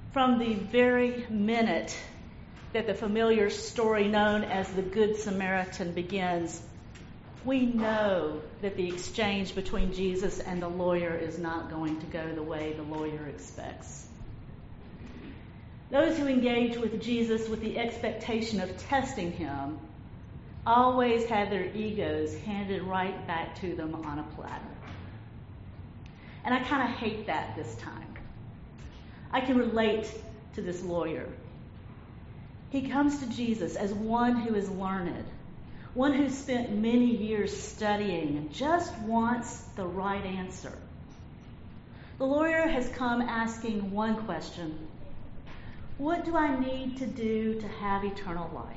From the very minute that the familiar story known as the Good Samaritan begins, we know that the exchange between Jesus and the lawyer is not going to go the way the lawyer expects. Those who engage with Jesus with the expectation of testing him always have their egos handed right back to them on a platter. And I kind of hate that this time. I can relate to this lawyer. He comes to Jesus as one who is learned, one who spent many years studying and just wants the right answer. The lawyer has come asking one question: what do I need to do to have eternal life?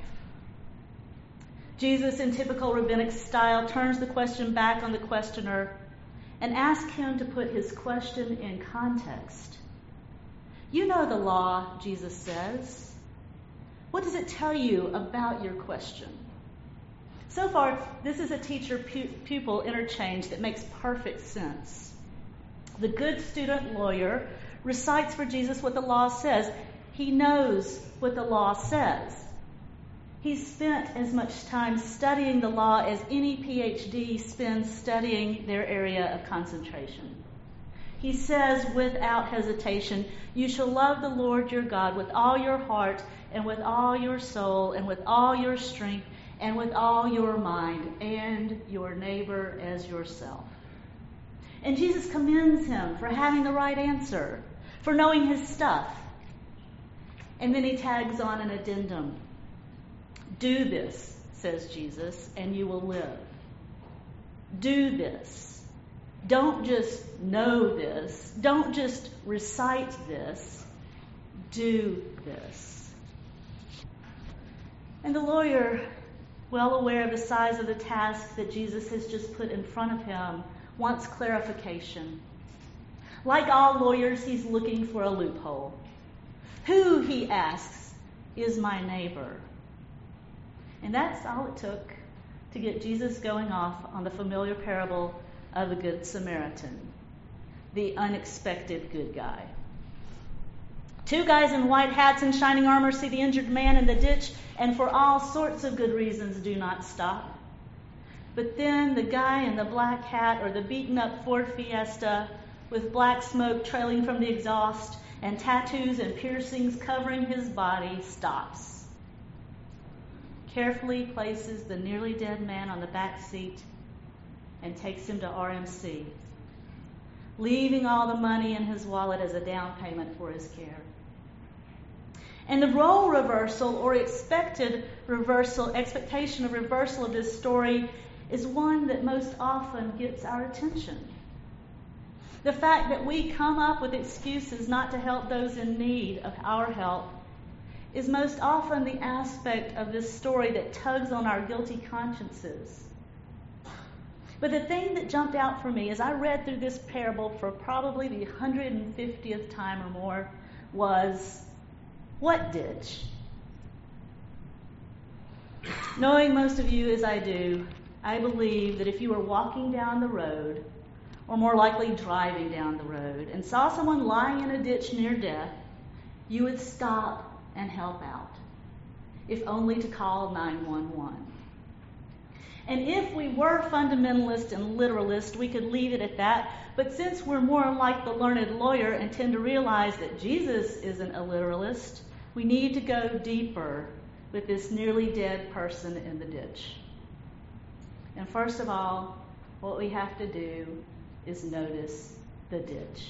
Jesus, in typical rabbinic style, turns the question back on the questioner and asks him to put his question in context. You know the law, Jesus says. What does it tell you about your question? So far, this is a teacher-pupil interchange that makes perfect sense. The good student lawyer recites for Jesus what the law says. He knows what the law says. He's spent as much time studying the law as any PhD spends studying their area of concentration. He says without hesitation, you shall love the Lord your God with all your heart and with all your soul and with all your strength and with all your mind, and your neighbor as yourself. And Jesus commends him for having the right answer, for knowing his stuff. And then he tags on an addendum. Do this, says Jesus, and you will live. Do this. Don't just know this. Don't just recite this. Do this. And the lawyer, well aware of the size of the task that Jesus has just put in front of him, wants clarification. Like all lawyers, he's looking for a loophole. Who, he asks, is my neighbor? And that's all it took to get Jesus going off on the familiar parable of the Good Samaritan, the unexpected good guy. Two guys in white hats and shining armor see the injured man in the ditch, and for all sorts of good reasons do not stop. But then the guy in the black hat or the beaten-up Ford Fiesta with black smoke trailing from the exhaust and tattoos and piercings covering his body stops, carefully places the nearly dead man on the back seat, and takes him to RMC, leaving all the money in his wallet as a down payment for his care. And the role reversal or expectation of reversal of this story is one that most often gets our attention. The fact that we come up with excuses not to help those in need of our help is most often the aspect of this story that tugs on our guilty consciences. But the thing that jumped out for me as I read through this parable for probably the 150th time or more was, what ditch? Knowing most of you as I do, I believe that if you were walking down the road, or more likely driving down the road, and saw someone lying in a ditch near death, you would stop and help out, if only to call 911. And if we were fundamentalist and literalist, we could leave it at that. But since we're more like the learned lawyer and tend to realize that Jesus isn't a literalist, we need to go deeper with this nearly dead person in the ditch. And first of all, what we have to do is notice the ditch.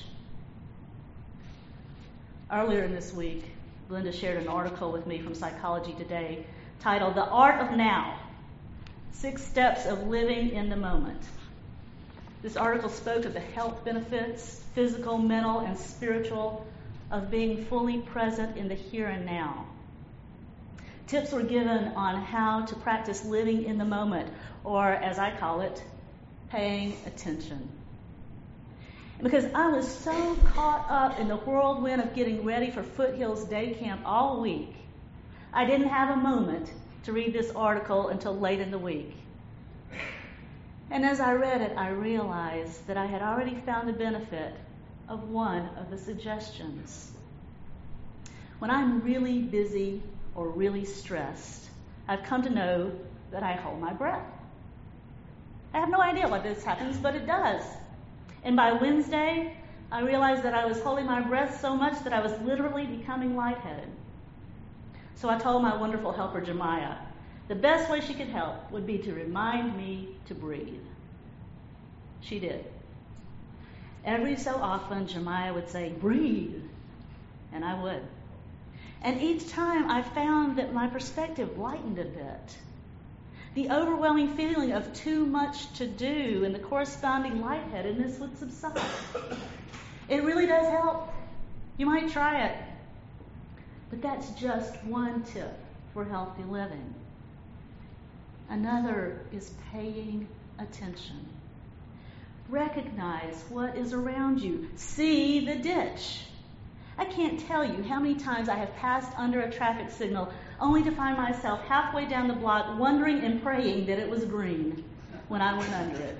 Earlier in this week, Glenda shared an article with me from Psychology Today titled The Art of Now, 6 Steps of Living in the Moment. This article spoke of the health benefits, physical, mental, and spiritual, of being fully present in the here and now. Tips were given on how to practice living in the moment, or as I call it, paying attention. And because I was so caught up in the whirlwind of getting ready for Foothills Day Camp all week, I didn't have a moment to read this article until late in the week. And as I read it, I realized that I had already found the benefit of one of the suggestions. When I'm really busy or really stressed, I've come to know that I hold my breath. I have no idea why this happens, but it does. And by Wednesday, I realized that I was holding my breath so much that I was literally becoming lightheaded. So I told my wonderful helper, Jemiah, the best way she could help would be to remind me to breathe. She did. Every so often, Jemiah would say, breathe, and I would. And each time I found that my perspective lightened a bit. The overwhelming feeling of too much to do and the corresponding lightheadedness would subside. It really does help. You might try it. But that's just one tip for healthy living. Another is paying attention. Recognize what is around you. See the ditch. I can't tell you how many times I have passed under a traffic signal only to find myself halfway down the block wondering and praying that it was green when I went under it.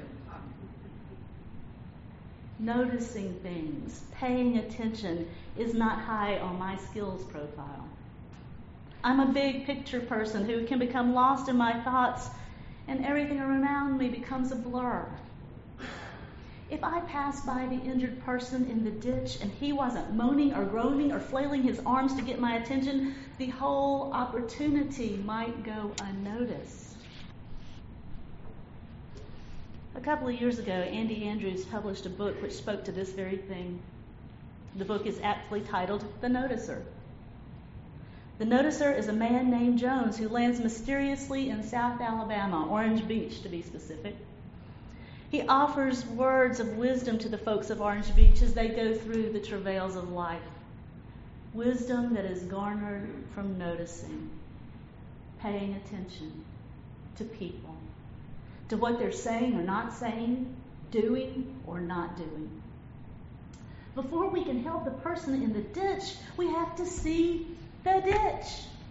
Noticing things, paying attention is not high on my skills profile. I'm a big picture person who can become lost in my thoughts and everything around me becomes a blur. If I passed by the injured person in the ditch and he wasn't moaning or groaning or flailing his arms to get my attention, the whole opportunity might go unnoticed. A couple of years ago, Andy Andrews published a book which spoke to this very thing. The book is aptly titled The Noticer. The Noticer is a man named Jones who lands mysteriously in South Alabama, Orange Beach to be specific. He offers words of wisdom to the folks of Orange Beach as they go through the travails of life. Wisdom that is garnered from noticing, paying attention to people, to what they're saying or not saying, doing or not doing. Before we can help the person in the ditch, we have to see the ditch.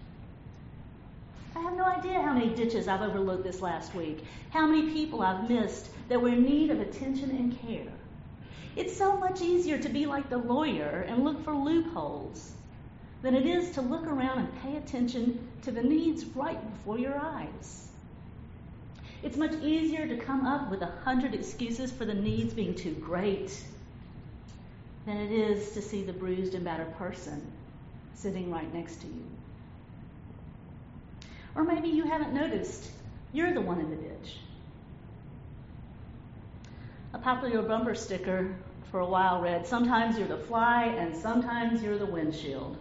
I have no idea how many ditches I've overlooked this last week, how many people I've missed that were in need of attention and care. It's so much easier to be like the lawyer and look for loopholes than it is to look around and pay attention to the needs right before your eyes. It's much easier to come up with 100 excuses for the needs being too great than it is to see the bruised and battered person sitting right next to you. Or maybe you haven't noticed you're the one in the ditch. A popular bumper sticker for a while read, sometimes you're the fly and sometimes you're the windshield.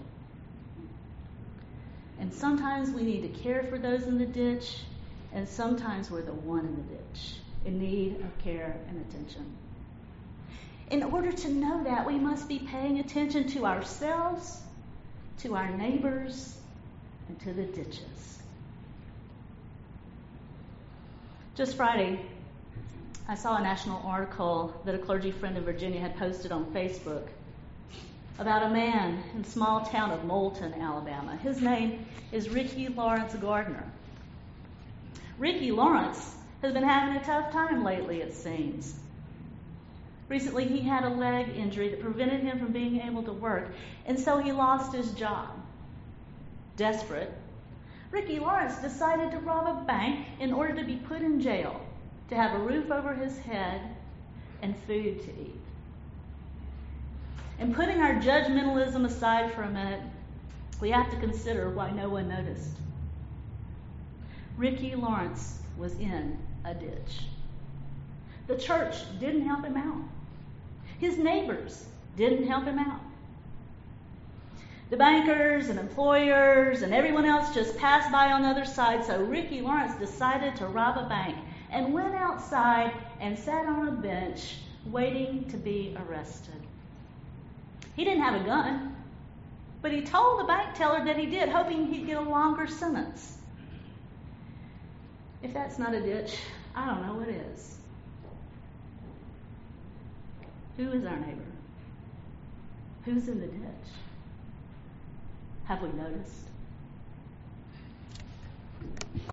And sometimes we need to care for those in the ditch, and sometimes we're the one in the ditch in need of care and attention. In order to know that, we must be paying attention to ourselves, to our neighbors, and to the ditches. Just Friday, I saw a national article that a clergy friend in Virginia had posted on Facebook about a man in the small town of Moulton, Alabama. His name is Ricky Lawrence Gardner. Ricky Lawrence has been having a tough time lately, it seems. Recently, he had a leg injury that prevented him from being able to work, and so he lost his job. Desperate, Ricky Lawrence decided to rob a bank in order to be put in jail, to have a roof over his head and food to eat. And putting our judgmentalism aside for a minute, we have to consider why no one noticed. Ricky Lawrence was in a ditch. The church didn't help him out. His neighbors didn't help him out. The bankers and employers and everyone else just passed by on the other side, so Ricky Lawrence decided to rob a bank and went outside and sat on a bench waiting to be arrested. He didn't have a gun, but he told the bank teller that he did, hoping he'd get a longer sentence. If that's not a ditch, I don't know what is. Who is our neighbor? Who's in the ditch? Have we noticed?